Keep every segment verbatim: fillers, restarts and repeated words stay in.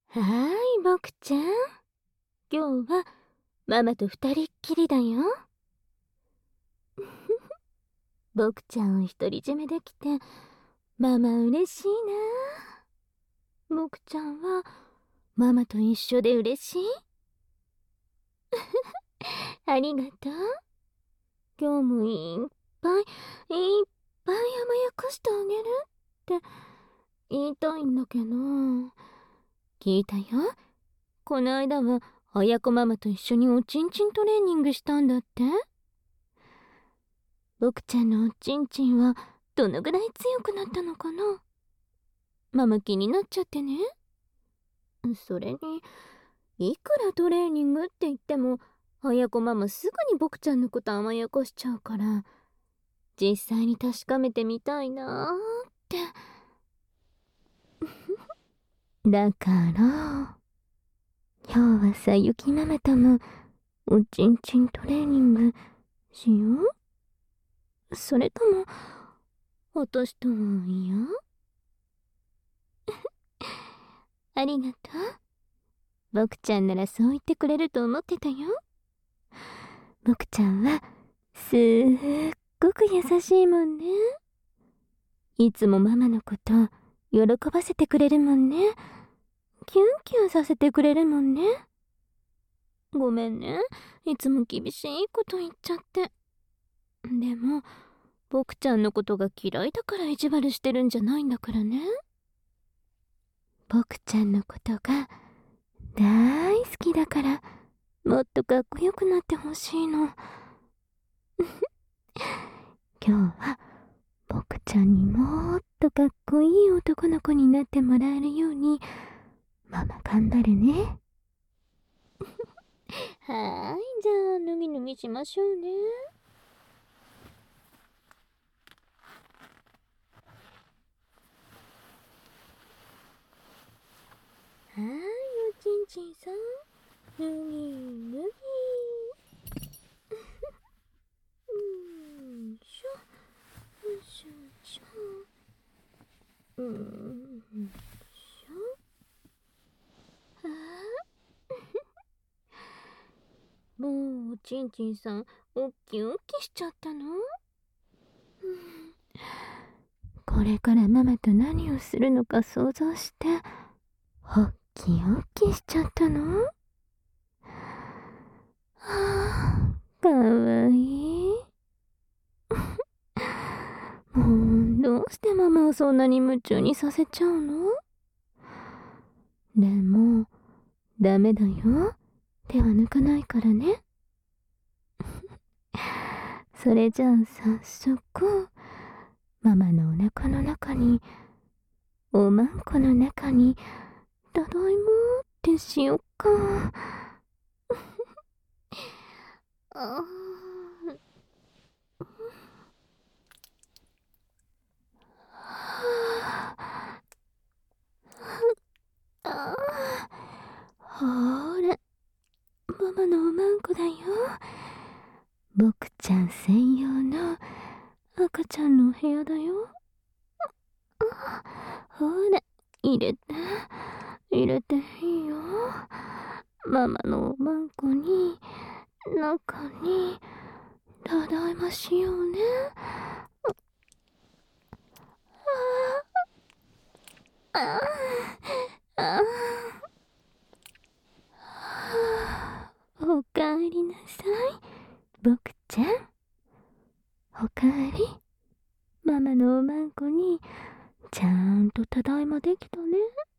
はーい、ボクちゃん。今日はママと二人っきりだよ。ボクちゃんを独り占めできて、ママ嬉しいな。ボクちゃんはママと一緒で嬉しい？ありがとう。今日もいっぱいいっぱい甘やかしてあげるって言いたいんだけど、聞いたよ。この間はあやこママと一緒におちんちんトレーニングしたんだって。ボクちゃんのおちんちんはどのぐらい強くなったのかな。ママ気になっちゃってね。それにいくらトレーニングって言ってもあやこママすぐにボクちゃんのこと甘やかしちゃうから、実際に確かめてみたいなーってだから今日はさゆきママともおちんちんトレーニングしよう？それとも私とは嫌？ありがとう。ボクちゃんならそう言ってくれると思ってたよ。ボクちゃんはすっごく優しいもんね。いつもママのこと喜ばせてくれるもんね。キュンキュンさせてくれるもんね。ごめんね、いつも厳しいこと言っちゃって。でもボクちゃんのことが嫌いだから意地悪してるんじゃないんだからね。ボクちゃんのことが大好きだからもっとかっこよくなってほしいの。今日はボクちゃんにもっとかっこいい男の子になってもらえるようにママ頑張るね。はーい、じゃあ脱ぎ脱ぎしましょうね。はーい、おちんちんさん脱ぎ脱ぎ。うんしょよいしょよいしょ。うんしょ。はあ、もうおちんちんさんおっきおっきしちゃったの？これからママと何をするのか想像しておっきおっきしちゃったの？はあ、かわいい。もうどうしてママをそんなに夢中にさせちゃうの？でもダメだよ、手は抜かないからね。それじゃあ早速ママのお腹の中におまんこの中にただいまってしよっか。ああ、ほーら、ママのおまんこだよ。ボクちゃん専用の赤ちゃんのお部屋だよ。ほら、入れて入れていいよ。ママのおまんこに中にただいましようね。ああああ、おかえりなさいボクちゃん。おかえり。ママのおまんこにちゃんとただいまできたね。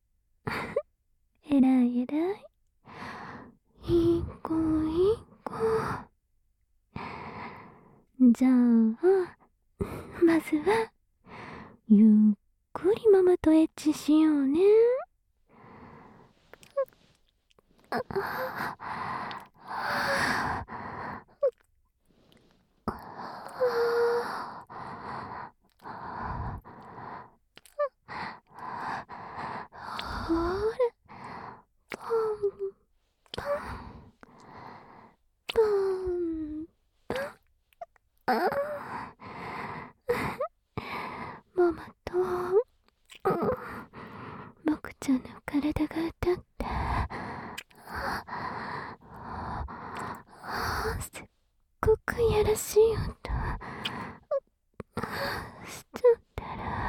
えらいえらい。いい子いい子。じゃあまずはゆっくりママとエッチしようね。あほら、ポンポンポンポン。あママと、うん、ボクちゃんの体が歌って、すっごくやらしい音しちゃってる。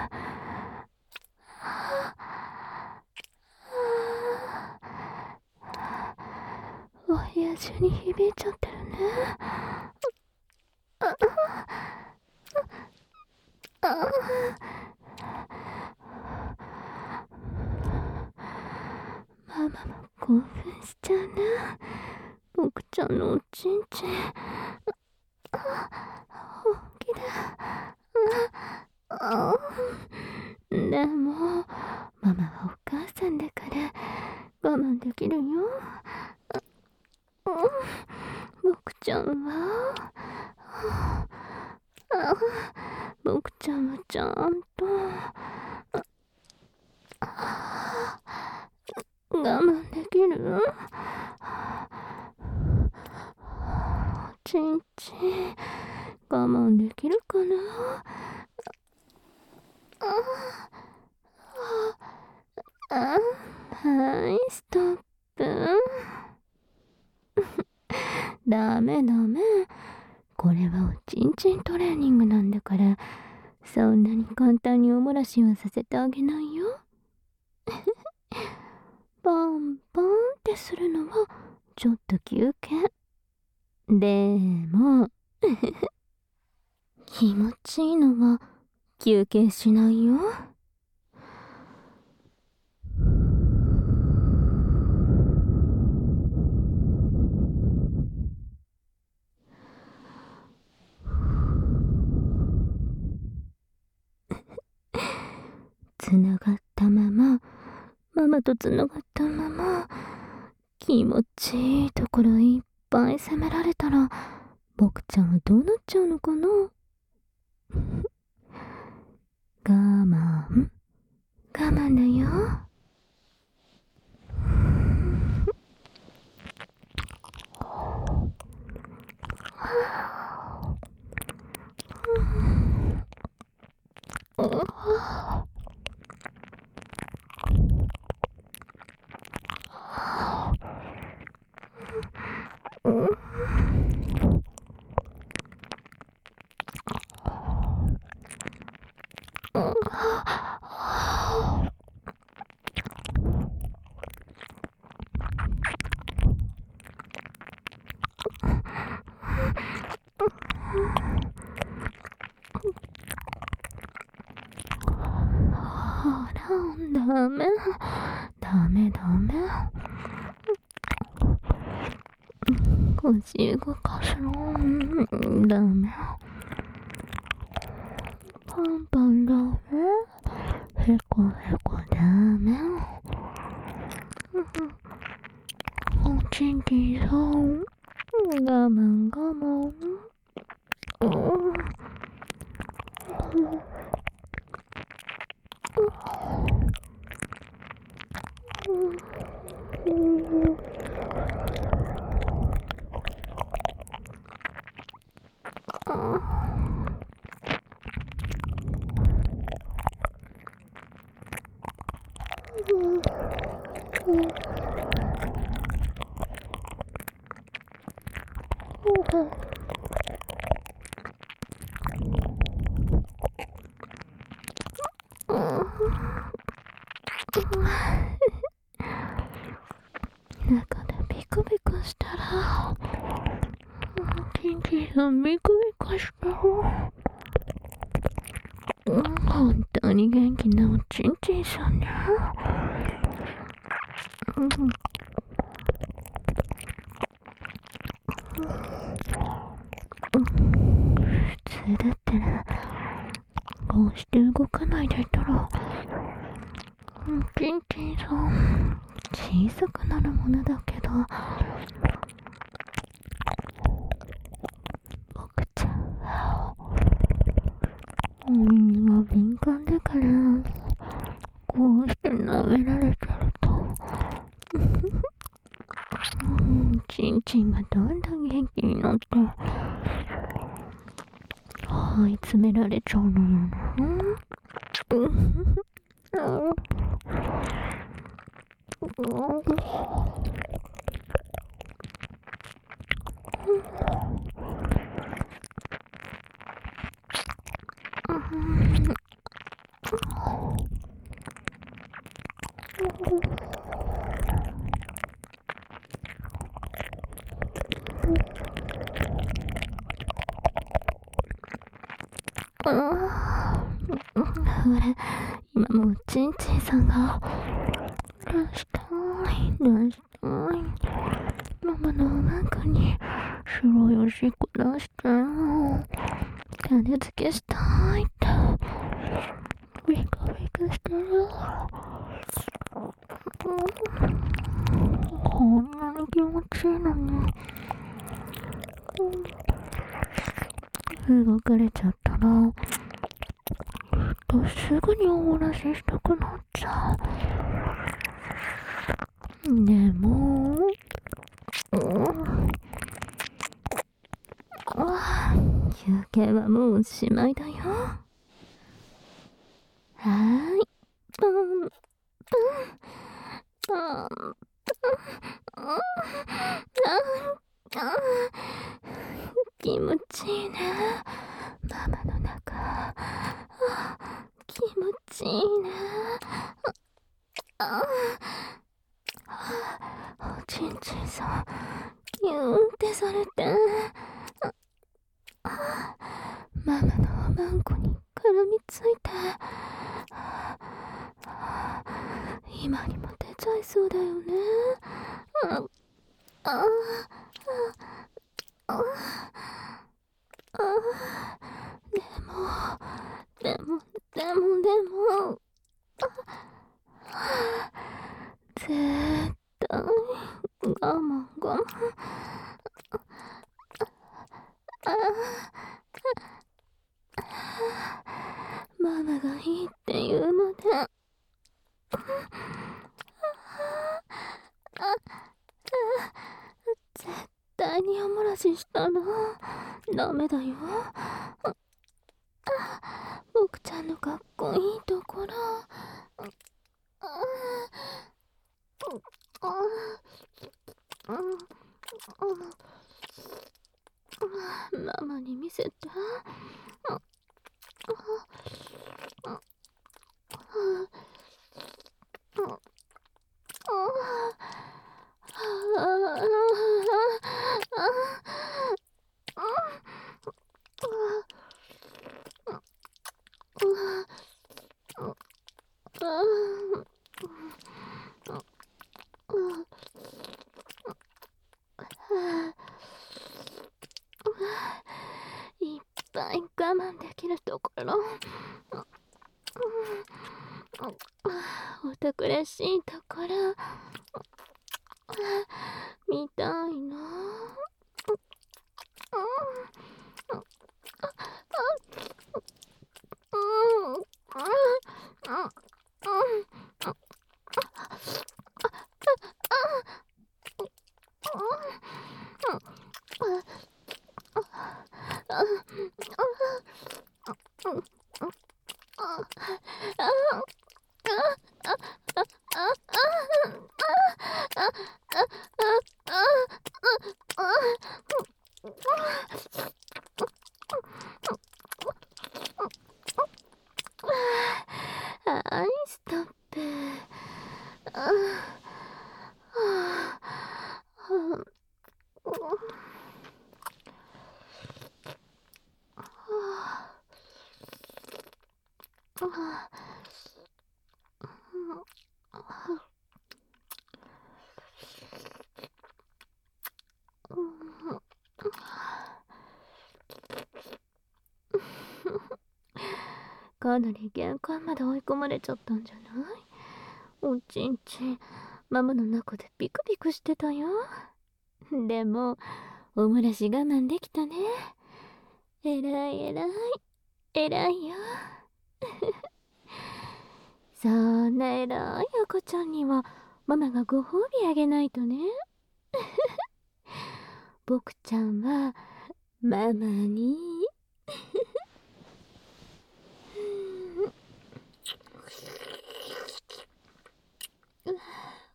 お部屋中に響いちゃってるね。ああママも興奮しちゃうな。僕ちゃんのおちんちん大きだ。ああでもママはお母さんだから我慢できるよ。僕ちゃんはあ僕ちゃんはちゃんと我慢できる。おちんちん我慢できるかな。ああはいストップ。ダメダメ、これはおちんちんトレーニングなんだから、そんなに簡単におもらしはさせてあげないよ。ポンポンってするのはちょっと休憩。でも気持ちいいのは休憩しないよ。つながったまま、ママとつながったまま、気持ちいいところいっぱい責められたら、僕ちゃんはどうなっちゃうのかな。我慢、我慢だよ。ダメダメダメ、腰動かすのダメ、パンパンダメ、へこへこダメ、おちんちんさん我慢我慢、中でビクビクしたら、ちんちんさんビクビクしたら、本当に元気なおちんちんさんね。うん、普通だったらこうして動かないでいたら、ちんちんさん小さくなるものだけど、僕ちゃんは耳が敏感だから、こうして舐められてるとちんちんがどんどん元気になって追い詰められちゃうのよね。 ほら、今もうちんちんさんが出したい出したいママのおまんこに白いおしっこ出して種付けしたいってビクビクしてる。こんなに気持ちいいのに動かれちゃったらとすぐにお漏らししたくなっちゃう。でも、うん、あ休憩はもうおしまいだよ。はーい。プンプンプンプンあ気持ちいいね。ママの中気持ちいいね。ああおちんちんさんギューンってされてママのおまんこに絡みついて今にも出ちゃいそうだよね。ああああでもでもでもでも絶対我慢我慢ママがいいって言うまで絶対にお漏らししたらダメだよ。僕ちゃんのかっこいいところママに見せて。いっぱい我慢できるところ男らしいところ見たいな。はい、ストップ。ああかなり限界まで追い込まれちゃったんじゃない？おちんちんママの中でビクビクしてたよ。でもお漏らし我慢できたね。えらいえらいえらいよ。そんなえらい赤ちゃんにはママがご褒美あげないとね。僕ちゃんはママに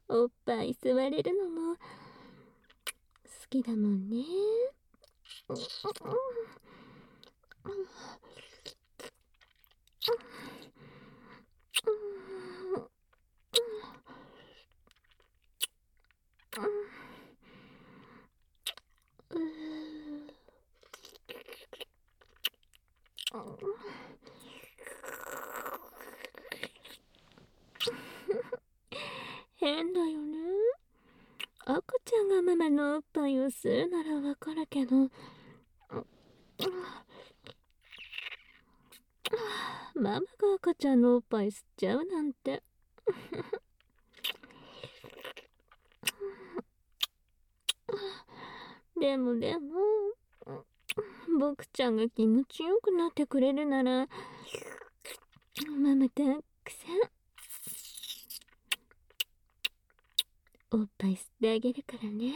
おっぱい吸われるのも好きだもんね。変だよね。赤ちゃんがママのおっぱいを吸うならわかるけど、ママが赤ちゃんのおっぱい吸っちゃうなんて。でもでも、僕ちゃんが気持ちよくなってくれるなら、ママたくさんおっぱい吸ってあげるからね。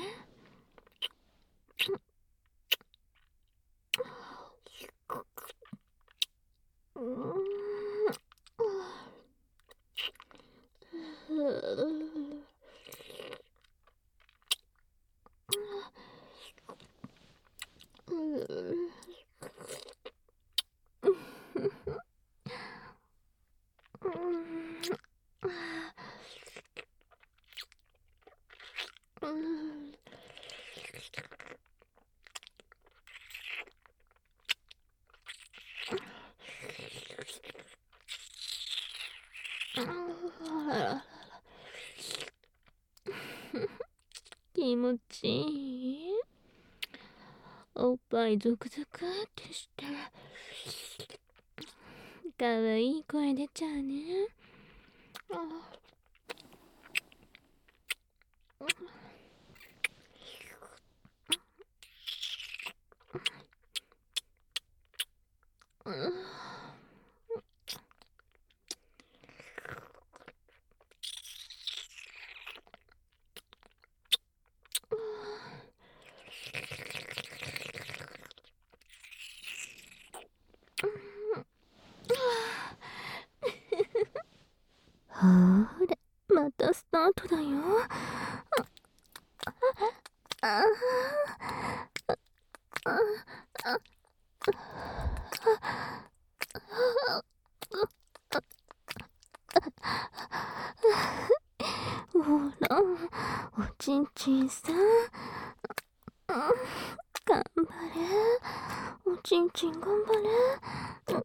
気持ちいい。おっぱいゾクゾクってしてかわいい声出ちゃうね。ほーら、またスタートだよ。あほら、おちんちんさん、頑張れ、おちんちん頑張れ。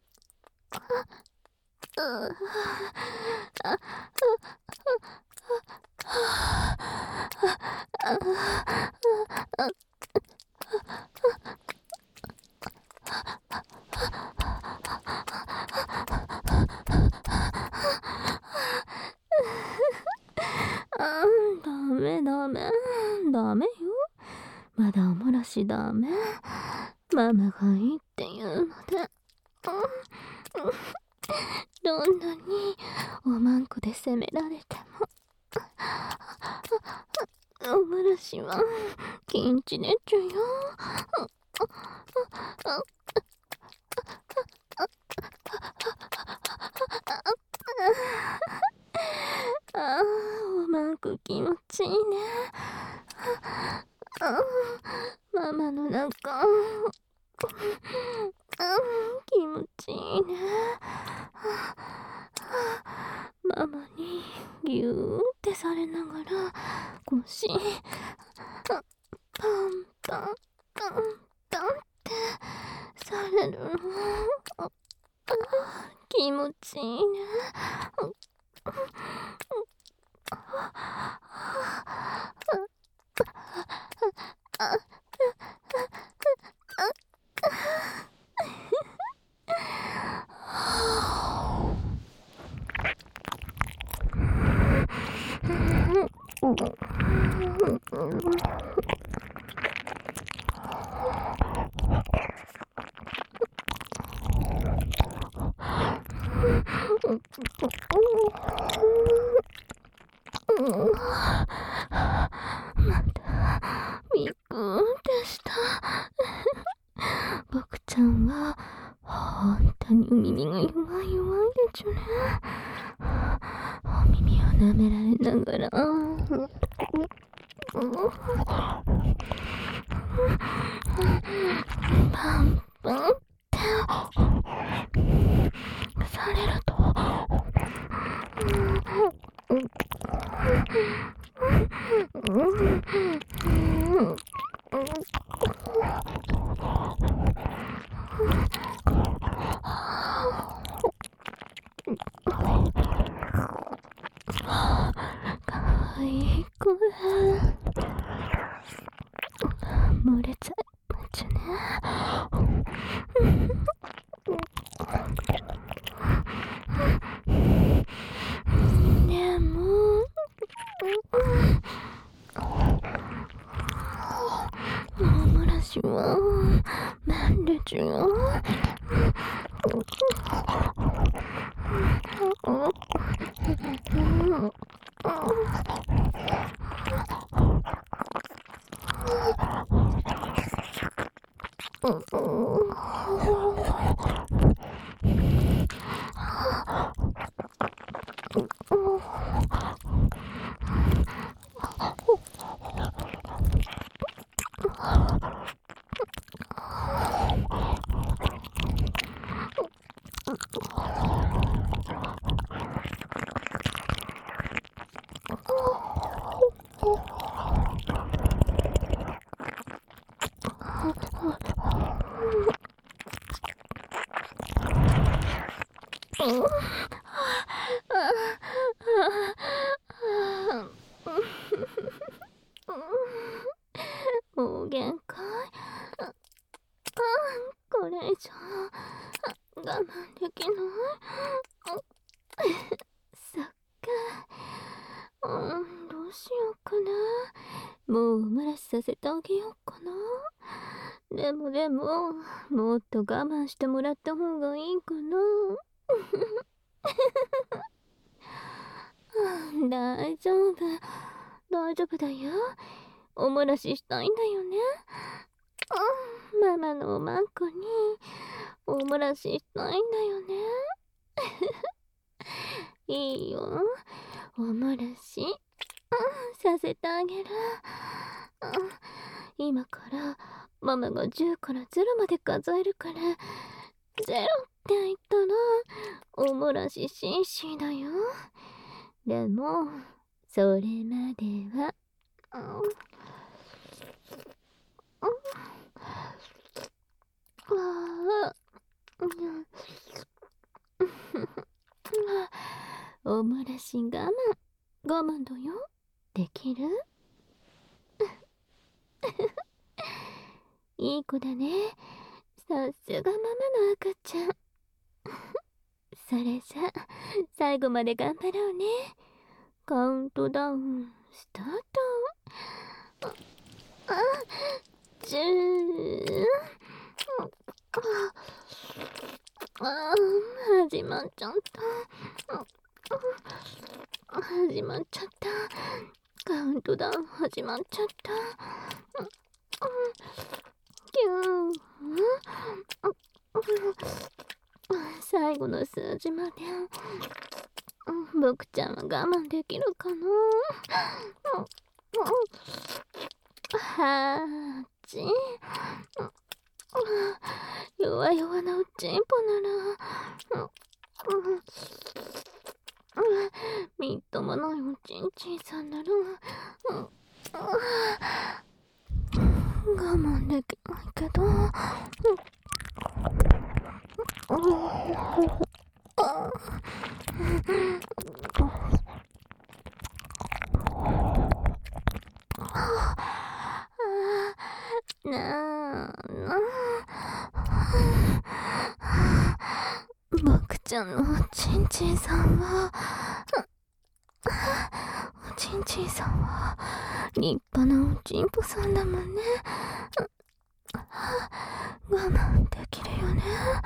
ダメダメダメよ。まだおもらしダメ。ママがいいって言うので。どんなにおまんこで責められてもおもらしは禁止でちゅよ。ああ、おまんこ気持ちいいね。ママの中気持ちいいね。ママにギューってされながら腰パンパンパンパンってされるの。気持ちいいね。またビクーってした。僕ちゃんは本当に耳が弱い弱いでちゅね。お耳を舐められながらパンパンってされるとかわいい声漏れちゃいまちゅね。でもおもらしはなんでちゅよ。もう限界。これ以上我慢できない。そっか。うん、どうしようかな。もうお漏らしさせてあげようかな。でもでももっと我慢してもらった方がいいかな。大丈夫大丈夫だよ。お漏らししたいんだよね。ママのおまんこにお漏らししたいんだよね。いいよ、お漏らしさせてあげる。今からママがじゅうからゼロまで数えるから、ゼロって言ったらお漏らししんしだよ。でもそれまではお漏らし我慢我慢だよ。できる？いい子だね。さすがママの赤ちゃん。それじゃ最後まで頑張ろうね。カウントダウンスタート。あ、じゅう。あ、始まっちゃった。始まっちゃった。カウントダウン始まっちゃった。キュー。最後の数字まで僕ちゃんは我慢できるかな。はち。弱々なうちんぽならみっともないおちんちんさんなら我慢できないけどなあなあ、僕ちゃんのおちんちんさんはおちんちんさんは立派なおちんぽさんだもんね。我慢できるよね。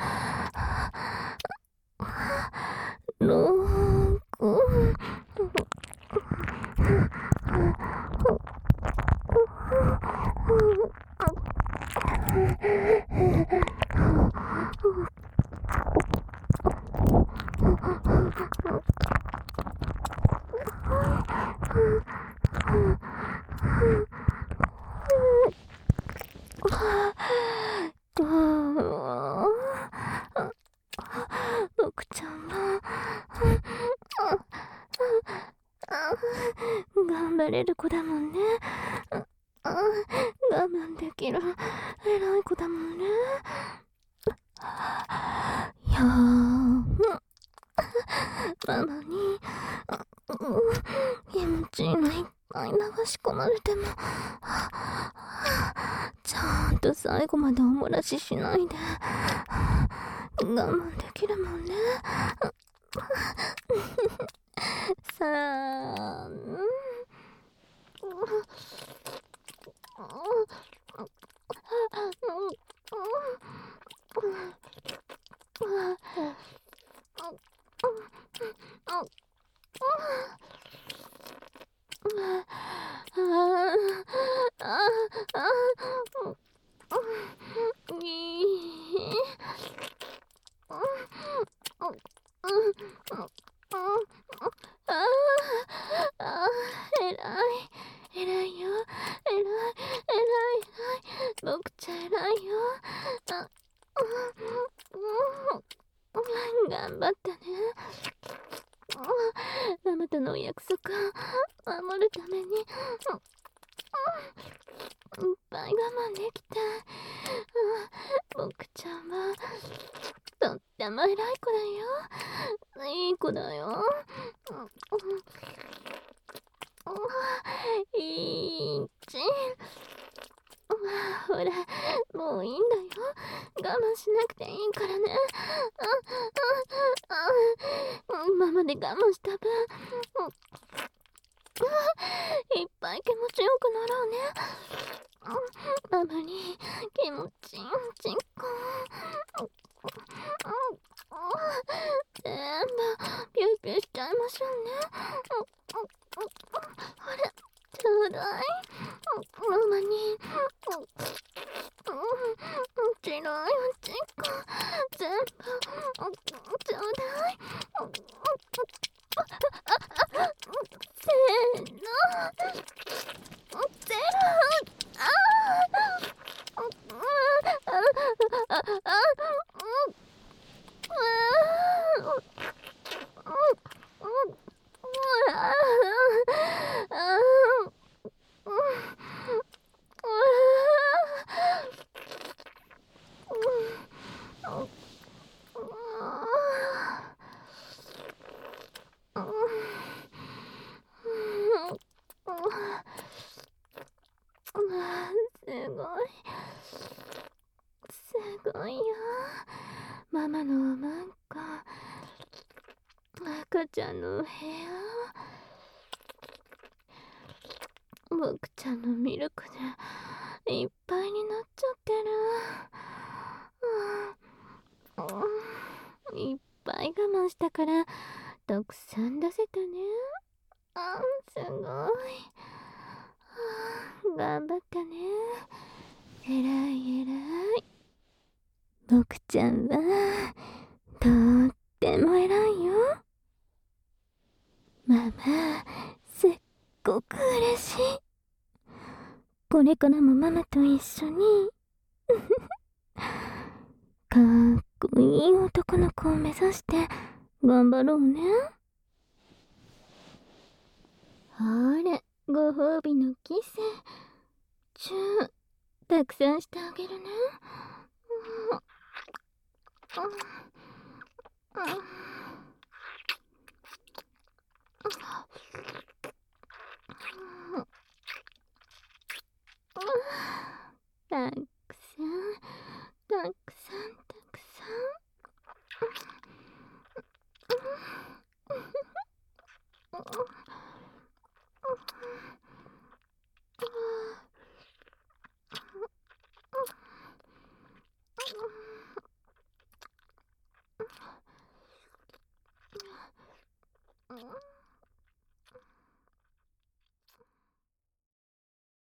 ろくどう僕ちゃんは頑張れる子だもんね。我慢できる偉い子だもんね。いやーママに気持ちいいのいっぱい流し込まれてもちゃんと最後までおもらししないで我慢できるもんね。さあ僕ちゃん偉いよ。頑張ったね。ママとのお約束守るためにいっぱい我慢できた。僕ちゃんはとっても偉い子だよ。いい子だよ。いいちほらもういいんだよ。我慢しなくていいからね。ママで我慢した分いっぱい気持ちよくなろうね。ママに気持ちいいちっこ全部ピューピューしちゃいましょうね。ほらちょうだいママに白いおちっこ全部ちょうだい。せーのゼロ。ああああすごいすごいよ。ママのおまんこ赤ちゃんのお部屋僕ちゃんのミルクでいっぱいになっちゃってる。うん、いっぱい我慢したからたくさん出せたね。あすごい。頑張ったね。えらいえらい。僕ちゃんはとっても偉いよ。ママすっごく嬉しい。これからもママと一緒にかっこいい男の子を目指して頑張ろうね。ほれご褒美のキスチューたくさんしてあげるね。うんうん